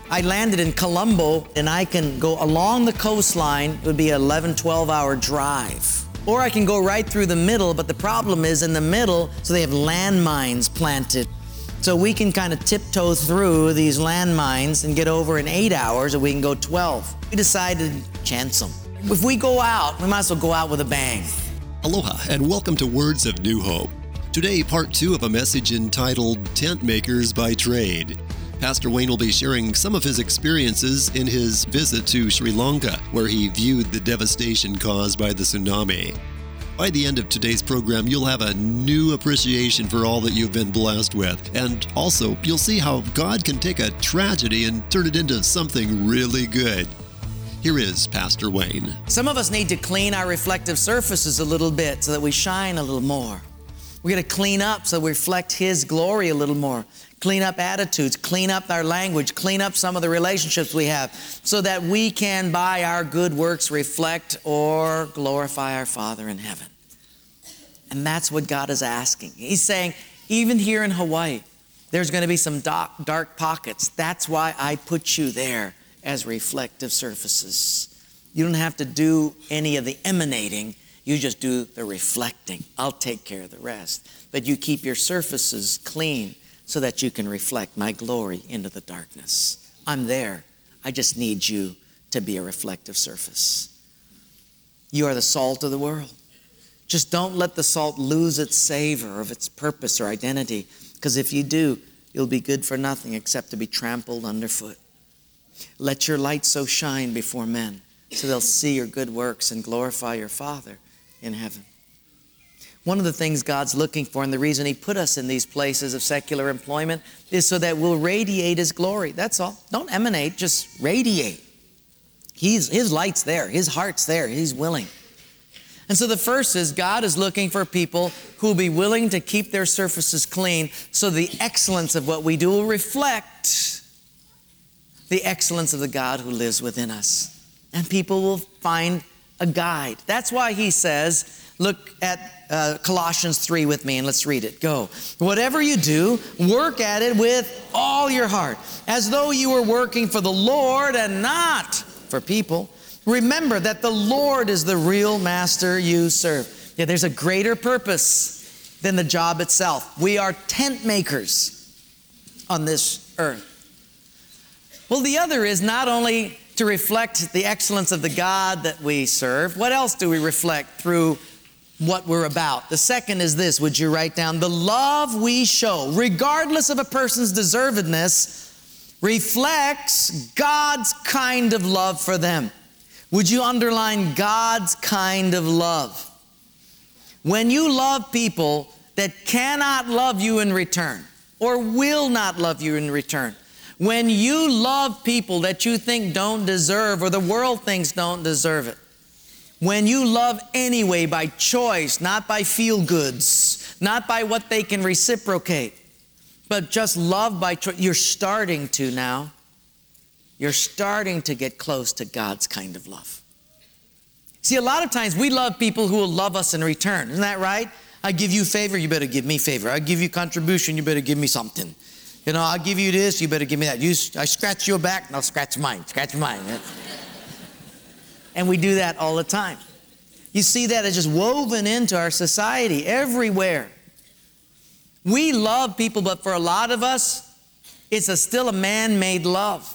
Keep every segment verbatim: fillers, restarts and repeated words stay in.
I landed in Colombo, and I can go along the coastline. It would be an eleven, twelve hour drive. Or I can go right through the middle, but the problem is in the middle, so they have landmines planted. So we can kind of tiptoe through these landmines and get over in eight hours, or we can go twelve. We decided to chance them. If we go out, we might as well go out with a bang. Aloha, and welcome to Words of New Hope. Today, part two of a message entitled Tent Makers by Trade. Pastor Wayne will be sharing some of his experiences in his visit to Sri Lanka, where he viewed the devastation caused by the tsunami. By the end of today's program, you'll have a new appreciation for all that you've been blessed with. And also, you'll see how God can take a tragedy and turn it into something really good. Here is Pastor Wayne. Some of us need to clean our reflective surfaces a little bit so that we shine a little more. We're going to clean up so we reflect His glory a little more. Clean up attitudes, clean up our language, clean up some of the relationships we have so that we can, by our good works, reflect or glorify our Father in heaven. And that's what God is asking. He's saying, even here in Hawaii, there's going to be some dark, dark pockets. That's why I put you there as reflective surfaces. You don't have to do any of the emanating. You just do the reflecting. I'll take care of the rest. But you keep your surfaces clean so that you can reflect my glory into the darkness. I'm there. I just need you to be a reflective surface. You are the salt of the world. Just don't let the salt lose its savor of its purpose or identity, because if you do, you'll be good for nothing except to be trampled underfoot. Let your light so shine before men so they'll see your good works and glorify your Father in heaven. One of the things God's looking for, and the reason He put us in these places of secular employment, is so that we'll radiate His glory. That's all. Don't emanate, just radiate. He's, His light's there. His heart's there. He's willing. And so the first is God is looking for people who will be willing to keep their surfaces clean so the excellence of what we do will reflect the excellence of the God who lives within us. And people will find a guide. That's why He says, look at uh, Colossians three with me and let's read it. Go. Whatever you do, work at it with all your heart, as though you were working for the Lord and not for people. Remember that the Lord is the real master you serve. Yeah, there's a greater purpose than the job itself. We are tent makers on this earth. Well, the other is not only to reflect the excellence of the God that we serve. What else do we reflect through what we're about? The second is this, would you write down? The love we show, regardless of a person's deservedness, reflects God's kind of love for them. Would you underline God's kind of love? When you love people that cannot love you in return or will not love you in return, when you love people that you think don't deserve or the world thinks don't deserve it, when you love anyway by choice, not by feel-goods, not by what they can reciprocate, but just love by choice, you're starting to now, you're starting to get close to God's kind of love. See, a lot of times we love people who will love us in return. Isn't that right? I give you favor, you better give me favor. I give you contribution, you better give me something. You know, I'll give you this, you better give me that. You, I scratch your back, and I'll scratch mine, scratch mine. And we do that all the time. You see that as just woven into our society everywhere. We love people, but for a lot of us, it's a, still a man-made love.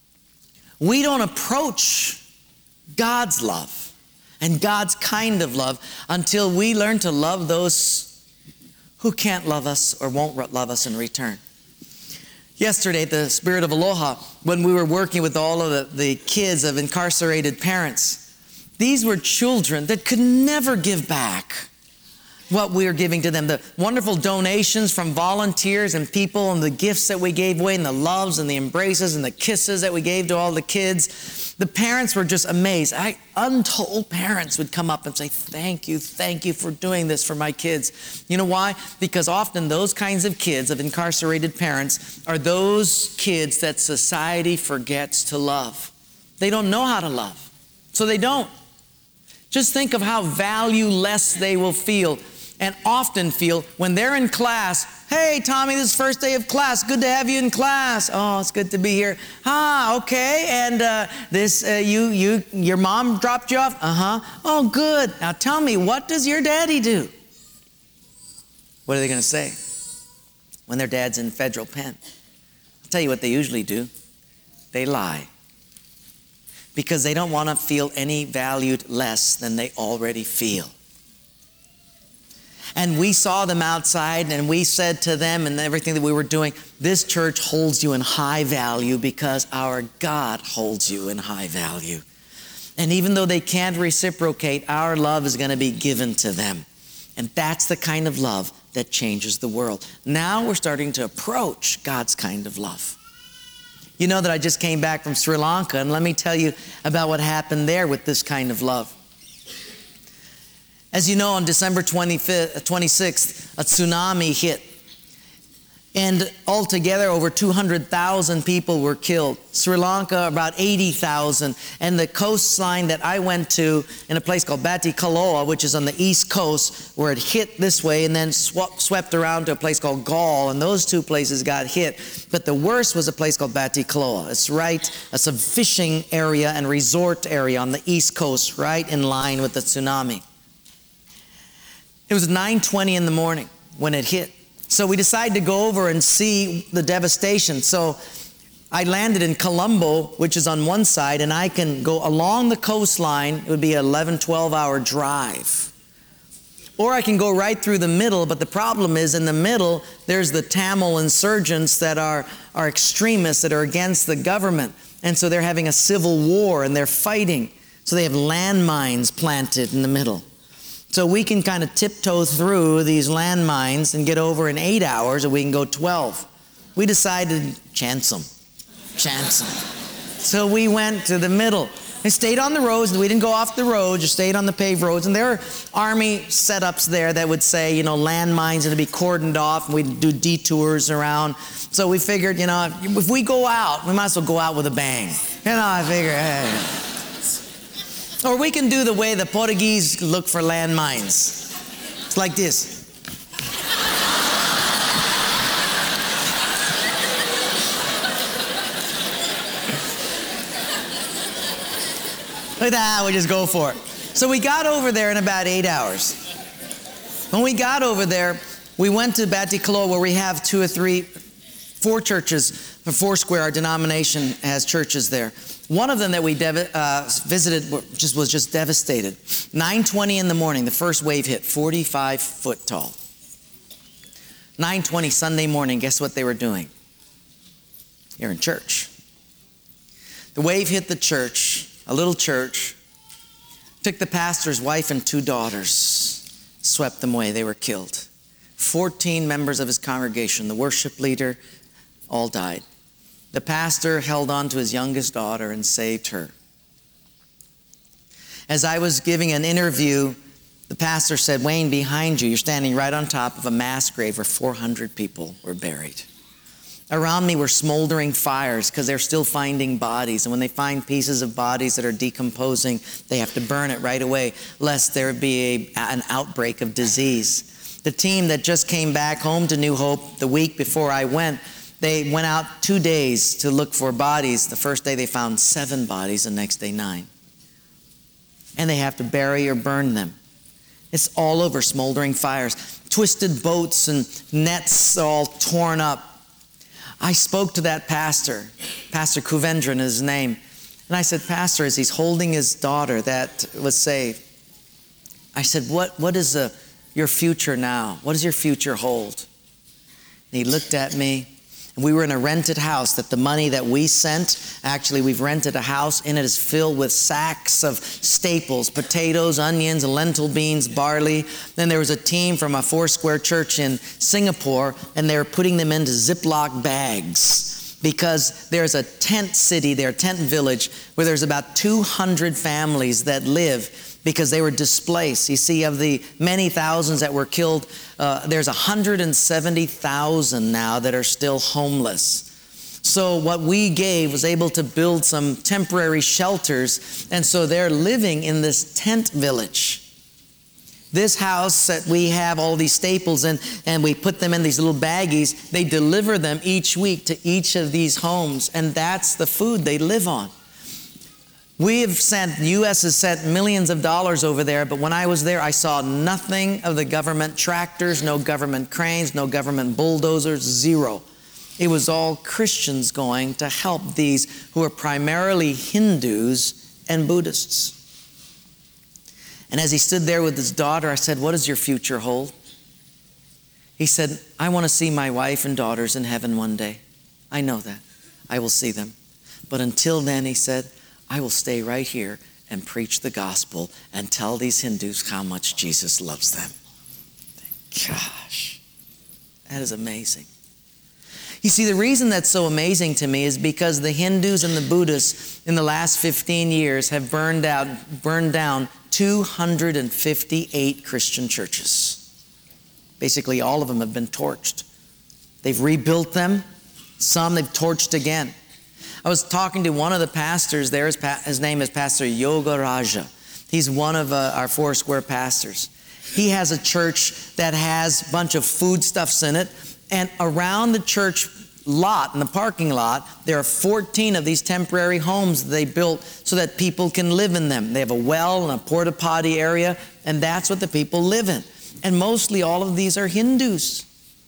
We don't approach God's love and God's kind of love until we learn to love those who can't love us or won't love us in return. Yesterday at the Spirit of Aloha, when we were working with all of the, the kids of incarcerated parents, these were children that could never give back what we are giving to them. The wonderful donations from volunteers and people and the gifts that we gave away and the loves and the embraces and the kisses that we gave to all the kids. The parents were just amazed. I, untold parents would come up and say, thank you, thank you for doing this for my kids. You know why? Because often those kinds of kids of incarcerated parents are those kids that society forgets to love. They don't know how to love, so they don't. Just think of how valueless they will feel and often feel when they're in class Hey, Tommy, this is first day of class. Good to have you in class. Oh, it's good to be here. Ah, okay. And uh, this, uh, you, you, your mom dropped you off? Uh-huh. Oh, good. Now tell me, what does your daddy do? What are they going to say when their dad's in federal pen? I'll tell you what they usually do. They lie. Because they don't want to feel any valued less than they already feel. And we saw them outside and we said to them and everything that we were doing, this church holds you in high value because our God holds you in high value. And even though they can't reciprocate, our love is going to be given to them. And that's the kind of love that changes the world. Now we're starting to approach God's kind of love. You know that I just came back from Sri Lanka, and let me tell you about what happened there with this kind of love. As you know, on December twenty-fifth, twenty-sixth, a tsunami hit. And altogether, over two hundred thousand people were killed. Sri Lanka, about eighty thousand. And the coastline that I went to in a place called Batticaloa, which is on the east coast, where it hit this way and then sw- swept around to a place called Galle. And those two places got hit. But the worst was a place called Batticaloa. It's right, it's a fishing area and resort area on the east coast, right in line with the tsunami. It was nine twenty in the morning when it hit. So we decided to go over and see the devastation. So I landed in Colombo, which is on one side, and I can go along the coastline. It would be an eleven, twelve hour drive. Or I can go right through the middle, but the problem is in the middle, there's the Tamil insurgents that are, are extremists that are against the government. And so they're having a civil war and they're fighting. So they have landmines planted in the middle. So we can kind of tiptoe through these landmines and get over in eight hours, or we can go twelve. We decided, chance them, chance them. So we went to the middle and stayed on the roads. We didn't go off the road, just stayed on the paved roads. And there are army setups there that would say, you know, landmines are to be cordoned off, and we'd do detours around. So we figured, you know, if we go out, we might as well go out with a bang. You know, I figured, hey. Or we can do the way the Portuguese look for landmines. It's like this. Like that, we just go for it. So we got over there in about eight hours. When we got over there, we went to Batticaloa, where we have two or three, four churches. Foursquare, our denomination, has churches there. One of them that we dev- uh, visited just was just devastated. nine twenty in the morning, the first wave hit, forty-five foot tall. nine twenty Sunday morning, guess what they were doing? You're in church. The wave hit the church, a little church, took the pastor's wife and two daughters, swept them away. They were killed. fourteen members of his congregation, the worship leader, all died. The pastor held on to his youngest daughter and saved her. As I was giving an interview, the pastor said, Wayne, behind you, you're standing right on top of a mass grave where four hundred people were buried. Around me were smoldering fires because they're still finding bodies. And when they find pieces of bodies that are decomposing, they have to burn it right away, lest there be a, an outbreak of disease. The team that just came back home to New Hope the week before I went, they went out two days to look for bodies. The first day they found seven bodies, the next day nine. And they have to bury or burn them. It's all over, smoldering fires. Twisted boats and nets all torn up. I spoke to that pastor, Pastor Kuvendran is his name. And I said, Pastor, as he's holding his daughter that was saved, I said, what, what is a, your future now? What does your future hold? And he looked at me. And we were in a rented house that the money that we sent, actually we've rented a house, and it is filled with sacks of staples, potatoes, onions, lentil beans, barley. Then there was a team from a Foursquare church in Singapore, and they were putting them into Ziploc bags because there's a tent city there, tent village, where there's about two hundred families that live because they were displaced. You see, of the many thousands that were killed, uh, there's one hundred seventy thousand now that are still homeless. So what we gave was able to build some temporary shelters, and so they're living in this tent village. This house that we have all these staples in, and we put them in these little baggies, they deliver them each week to each of these homes, and that's the food they live on. We have sent, the U S has sent millions of dollars over there, but when I was there, I saw nothing of the government tractors, no government cranes, no government bulldozers, zero. It was all Christians going to help these who are primarily Hindus and Buddhists. And as he stood there with his daughter, I said, "What does your future hold?" He said, "I want to see my wife and daughters in heaven one day. I know that. I will see them. But until then," he said, "I will stay right here and preach the gospel and tell these Hindus how much Jesus loves them." Gosh, that is amazing. You see, the reason that's so amazing to me is because the Hindus and the Buddhists in the last fifteen years have burned out, burned down two hundred fifty-eight Christian churches. Basically, all of them have been torched. They've rebuilt them. Some they've torched again. I was talking to one of the pastors there. His, pa- his name is Pastor Yoga Raja. He's one of uh, our Foursquare pastors. He has a church that has a bunch of foodstuffs in it. And around the church lot, in the parking lot, there are fourteen of these temporary homes they built so that people can live in them. They have a well and a porta potty area, and that's what the people live in. And mostly all of these are Hindus.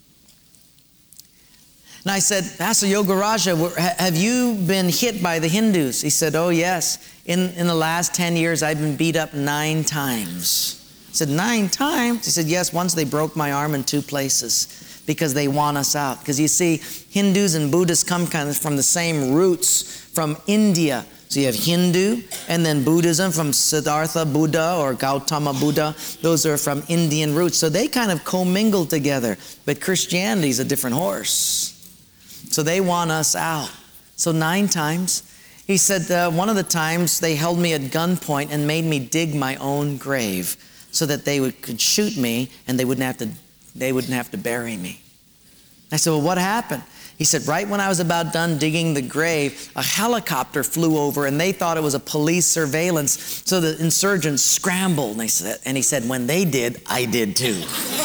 And I said, "Pastor Yogaraja, have you been hit by the Hindus?" He said, "Oh yes. In, in the last ten years, I've been beat up nine times. I said, "Nine times?" He said, "Yes, once they broke my arm in two places because they want us out." Because you see, Hindus and Buddhists come kind of from the same roots from India. So you have Hindu and then Buddhism from Siddhartha Buddha or Gautama Buddha. Those are from Indian roots. So they kind of commingle together. But Christianity is a different horse. So they want us out. So nine times. He said uh, one of the times they held me at gunpoint and made me dig my own grave so that they would, could shoot me and they wouldn't have to, they wouldn't have to bury me. I said, "Well, what happened?" He said, "Right when I was about done digging the grave, a helicopter flew over and they thought it was a police surveillance. So the insurgents scrambled." And, they said, and he said, "When they did, I did too."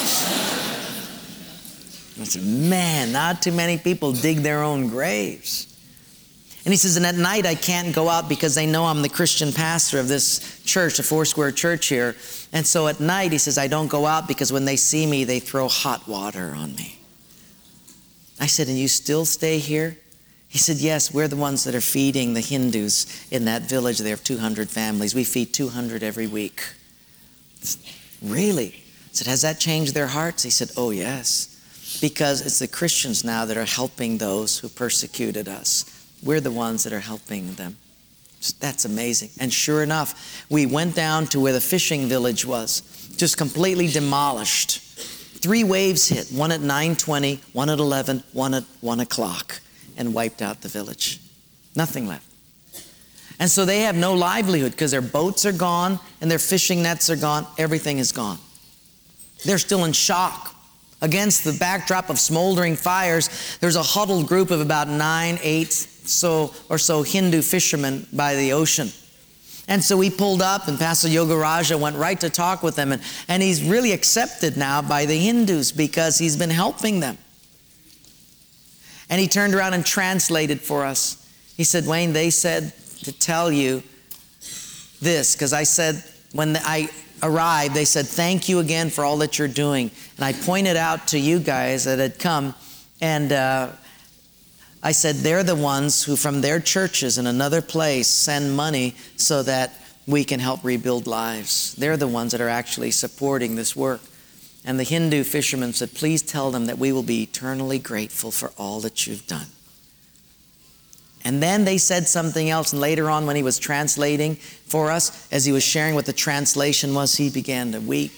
I said, "Man, not too many people dig their own graves." And he says, "And at night I can't go out because they know I'm the Christian pastor of this church, the Foursquare church here. And so at night," he says, "I don't go out because when they see me, they throw hot water on me." I said, "And you still stay here?" He said, "Yes, we're the ones that are feeding the Hindus in that village. They have two hundred families. We feed two hundred every week." "Really?" I said, "Has that changed their hearts?" He said, "Oh, yes. Because it's the Christians now that are helping those who persecuted us. We're the ones that are helping them." That's amazing. And sure enough, we went down to where the fishing village was, just completely demolished. Three waves hit, one at nine twenty, one at eleven, one at one o'clock, and wiped out the village. Nothing left. And so they have no livelihood because their boats are gone and their fishing nets are gone. Everything is gone. They're still in shock. Against the backdrop of smoldering fires, there's a huddled group of about nine, eight so or so Hindu fishermen by the ocean. And so we pulled up, and Pastor Yogaraja went right to talk with them. And, and he's really accepted now by the Hindus because he's been helping them. And he turned around and translated for us. He said, "Wayne, they said to tell you this," because I said, when I arrived, they said, "Thank you again for all that you're doing." And I pointed out to you guys that had come, and uh, I said, "They're the ones who from their churches in another place send money so that we can help rebuild lives. They're the ones that are actually supporting this work." And the Hindu fishermen said, "Please tell them that we will be eternally grateful for all that you've done." And then they said something else, and later on when he was translating for us, as he was sharing what the translation was, he began to weep.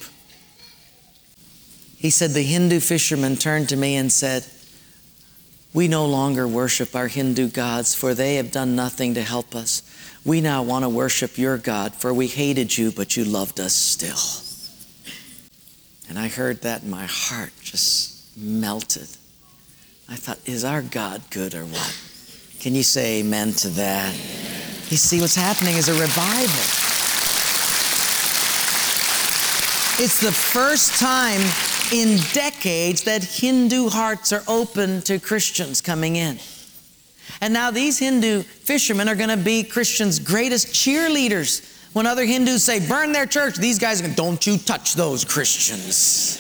He said, "The Hindu fishermen turned to me and said, 'We no longer worship our Hindu gods, for they have done nothing to help us. We now want to worship your God, for we hated you, but you loved us still.'" And I heard that and my heart just melted. I thought, is our God good or what? Can you say amen to that? You see, what's happening is a revival. It's the first time in decades that Hindu hearts are open to Christians coming in. And now these Hindu fishermen are going to be Christians' greatest cheerleaders. When other Hindus say, burn their church, these guys are going, don't you touch those Christians.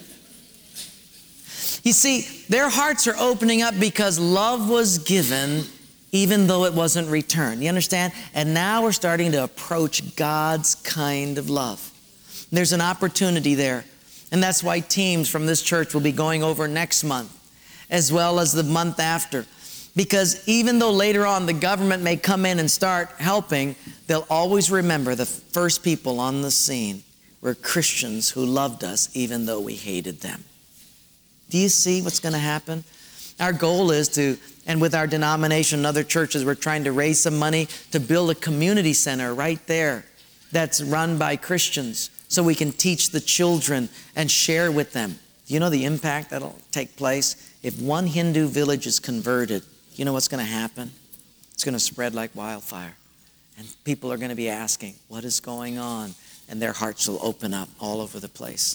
You see, their hearts are opening up because love was given even though it wasn't returned. You understand? And now we're starting to approach God's kind of love. There's an opportunity there. And that's why teams from this church will be going over next month, as well as the month after. Because even though later on the government may come in and start helping, they'll always remember the first people on the scene were Christians who loved us even though we hated them. Do you see what's going to happen? Our goal is to, and with our denomination and other churches, we're trying to raise some money to build a community center right there that's run by Christians so we can teach the children and share with them. Do you know the impact that'll take place? If one Hindu village is converted, you know what's going to happen? It's going to spread like wildfire. And people are going to be asking, what is going on? And their hearts will open up all over the place.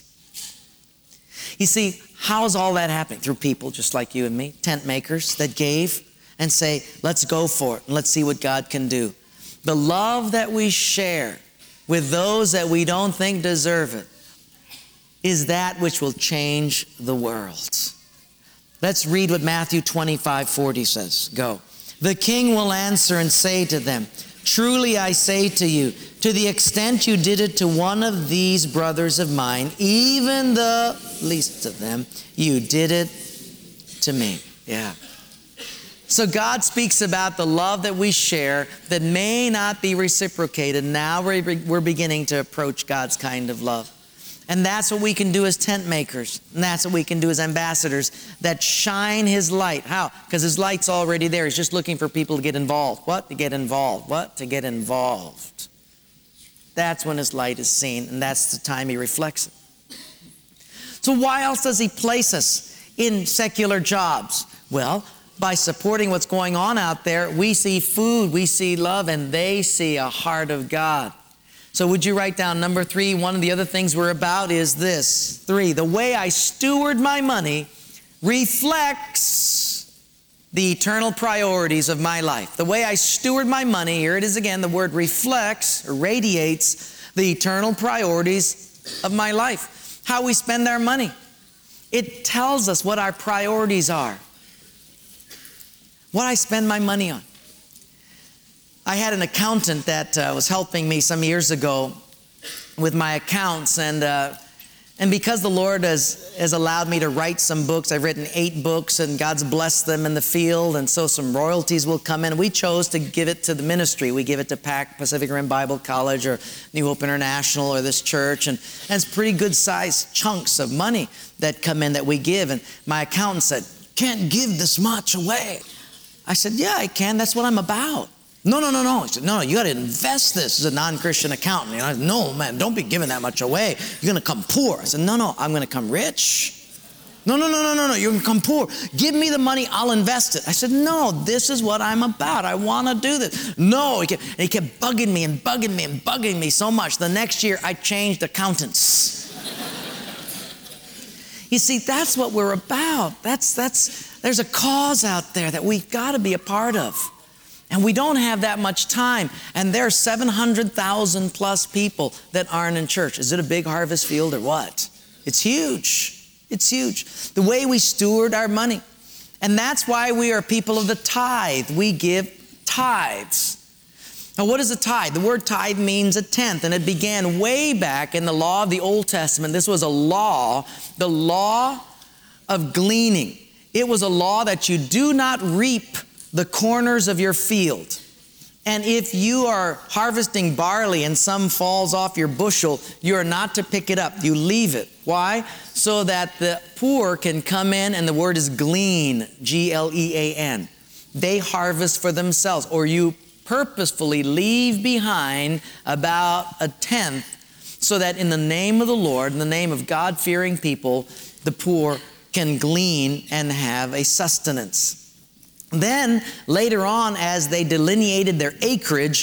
You see, how's all that happening? Through people just like you and me, tent makers that gave and say, let's go for it and let's see what God can do. The love that we share with those that we don't think deserve it is that which will change the world. Let's read what Matthew twenty-five forty says. Go. The king will answer and say to them, truly I say to you, to the extent you did it to one of these brothers of mine, even the least of them, you did it to me. Yeah. So God speaks about the love that we share that may not be reciprocated. Now we're, we're beginning to approach God's kind of love. And that's what we can do as tent makers. And that's what we can do as ambassadors that shine His light. How? Because His light's already there. He's just looking for people to get involved. What? To get involved. What? To get involved. That's when His light is seen, and that's the time He reflects it. So why else does He place us in secular jobs? Well, by supporting what's going on out there, we see food, we see love, and they see a heart of God. So would you write down number three? One of the other things we're about is this. Three, the way I steward my money reflects the eternal priorities of my life. The way I steward my money, here it is again, the word reflects or radiates the eternal priorities of my life. How we spend our money. It tells us what our priorities are. What I spend my money on. I had an accountant that uh, was helping me some years ago with my accounts, and uh, and because the Lord has, has allowed me to write some books, I've written eight books, and God's blessed them in the field, and so some royalties will come in. We chose to give it to the ministry. We give it to P A C, Pacific Rim Bible College, or New Hope International, or this church, and, and it's pretty good sized chunks of money that come in that we give. And my accountant said, "Can't give this much away." I said, "Yeah, I can. That's what I'm about." No, no, no, no. He said, no, no, you got to invest this as a non-Christian accountant. And I said, no, man, don't be giving that much away. You're going to come poor. I said, no, no, I'm going to come rich. No, no, no, no, no, no, you're going to come poor. Give me the money, I'll invest it. I said, no, this is what I'm about. I want to do this. No, he kept, and he kept bugging me and bugging me and bugging me so much. The next year, I changed accountants. You see, that's what we're about. That's, that's, there's a cause out there that we've got to be a part of. And we don't have that much time. And there are seven hundred thousand plus people that aren't in church. Is it a big harvest field or what? It's huge. It's huge. The way we steward our money. And that's why we are people of the tithe. We give tithes. Now, what is a tithe? The word tithe means a tenth, and it began way back in the law of the Old Testament. This was a law, the law of gleaning. It was a law that you do not reap the corners of your field. And if you are harvesting barley and some falls off your bushel, you are not to pick it up. You leave it. Why? So that the poor can come in, and the word is glean, G L E A N. They harvest for themselves, or you purposefully leave behind about a tenth so that in the name of the Lord, in the name of God-fearing people, the poor can glean and have a sustenance. Then, later on, as they delineated their acreage,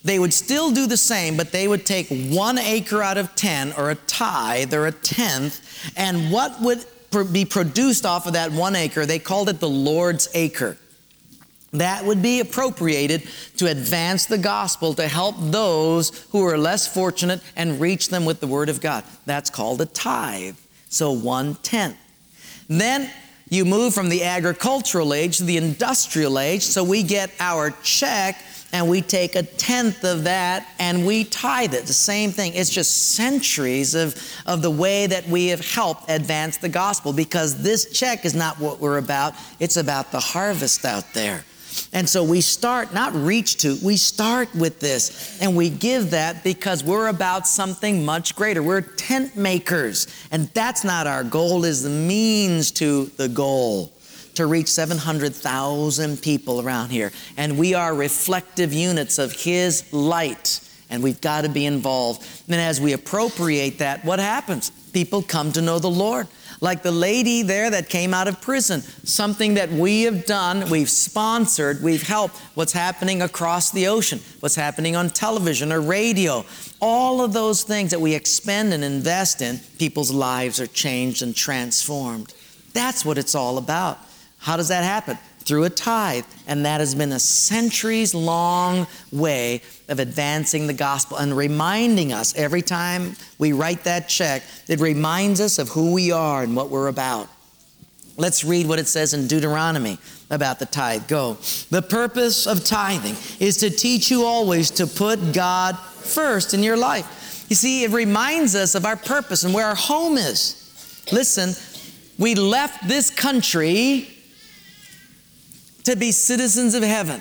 They would still do the same, but they would take one acre out of ten, or a tithe, or a tenth, and what would be produced off of that one acre, they called it the Lord's acre. That would be appropriated to advance the gospel, to help those who are less fortunate and reach them with the Word of God. That's called a tithe. So one-tenth. Then you move from the agricultural age to the industrial age, so we get our check and we take a tenth of that and we tithe it. The same thing. It's just centuries of, of the way that we have helped advance the gospel, because this check is not what we're about. It's about the harvest out there. And so we start, not reach to, we start with this, and we give that because we're about something much greater. We're tent makers, and that's not our goal, is the means to the goal, to reach seven hundred thousand people around here. And we are reflective units of His light, and we've got to be involved. And as we appropriate that, what happens? People come to know the Lord. Like the lady there that came out of prison, something that we have done, we've sponsored, we've helped. What's happening across the ocean, what's happening on television or radio, all of those things that we expend and invest in, people's lives are changed and transformed. That's what it's all about. How does that happen? Through a tithe. And that has been a centuries-long way of advancing the gospel and reminding us every time we write that check, it reminds us of who we are and what we're about. Let's read what it says in Deuteronomy about the tithe. Go. The purpose of tithing is to teach you always to put God first in your life. You see, it reminds us of our purpose and where our home is. Listen, we left this country to be citizens of heaven.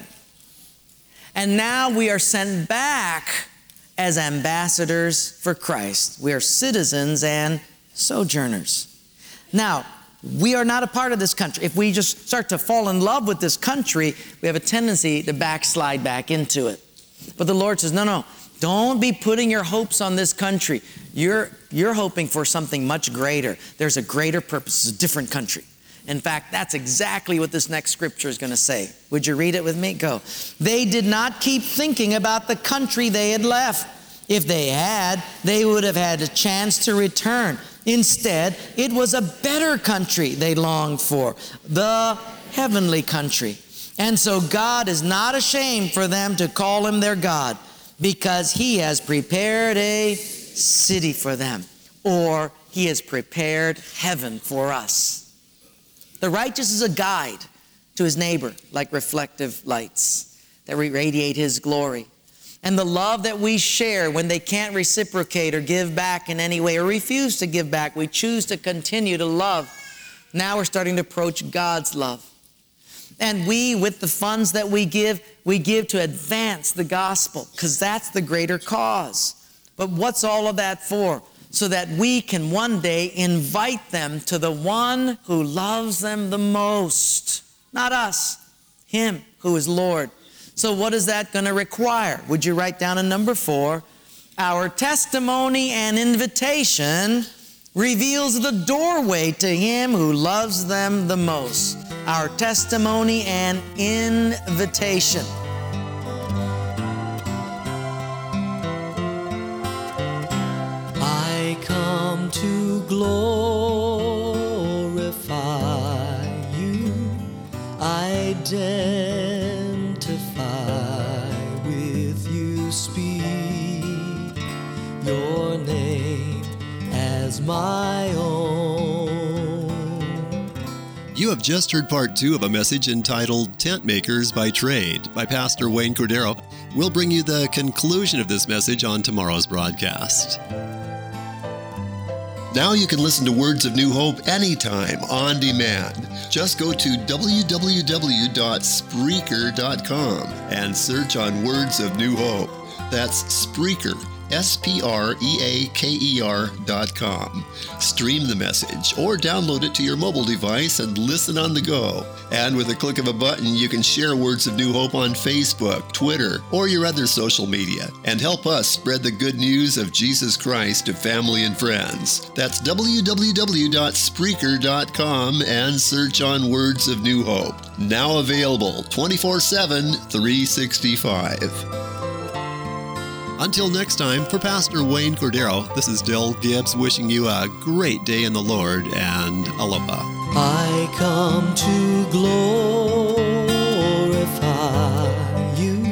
And now we are sent back as ambassadors for Christ. We are citizens and sojourners. Now, we are not a part of this country. If we just start to fall in love with this country, we have a tendency to backslide back into it. But the Lord says, no, no, don't be putting your hopes on this country. You're, you're hoping for something much greater. There's a greater purpose. It's a different country. In fact, that's exactly what this next scripture is going to say. Would you read it with me? Go. They did not keep thinking about the country they had left. If they had, they would have had a chance to return. Instead, it was a better country they longed for, the heavenly country. And so God is not ashamed for them to call Him their God, because He has prepared a city for them, or He has prepared heaven for us. The righteous is a guide to his neighbor, like reflective lights that radiate His glory. And the love that we share when they can't reciprocate or give back in any way or refuse to give back, we choose to continue to love. Now we're starting to approach God's love. And we, with the funds that we give, we give to advance the gospel, because that's the greater cause. But what's all of that for? So that we can one day invite them to the one who loves them the most. Not us, Him who is Lord. So what is that going to require? Would you write down a number four? Our testimony and invitation reveals the doorway to Him who loves them the most. Our testimony and invitation. I come to glorify You, identify with You, speak Your name as my own. You have just heard part two of a message entitled Tent Makers by Trade by Pastor Wayne Cordero. We'll bring you the conclusion of this message on tomorrow's broadcast. Now you can listen to Words of New Hope anytime, on demand. Just go to w w w dot spreaker dot com and search on Words of New Hope. That's Spreaker, S P R E A K E R dot com. Stream the message or download it to your mobile device and listen on the go. And with a click of a button, you can share Words of New Hope on Facebook, Twitter, or your other social media, and help us spread the good news of Jesus Christ to family and friends. That's w w w dot spreaker dot com and search on Words of New Hope. Now available twenty-four seven, three sixty-five. Until next time, for Pastor Wayne Cordero, this is Del Gibbs wishing you a great day in the Lord, and aloha. I come to glorify you,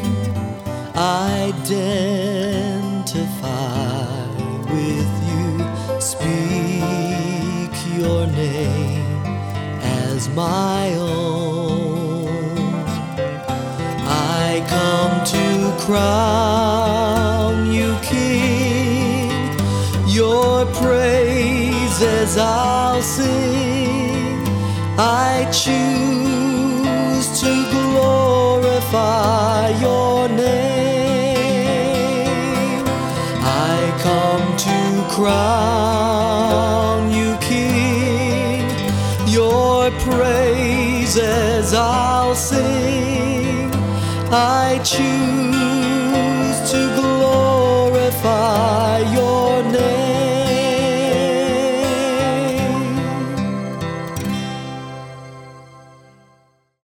identify with you, speak your name as my own. I come to crown you King, your praises I'll sing. I choose to glorify your name. I come to crown you King, your praises I'll sing. I choose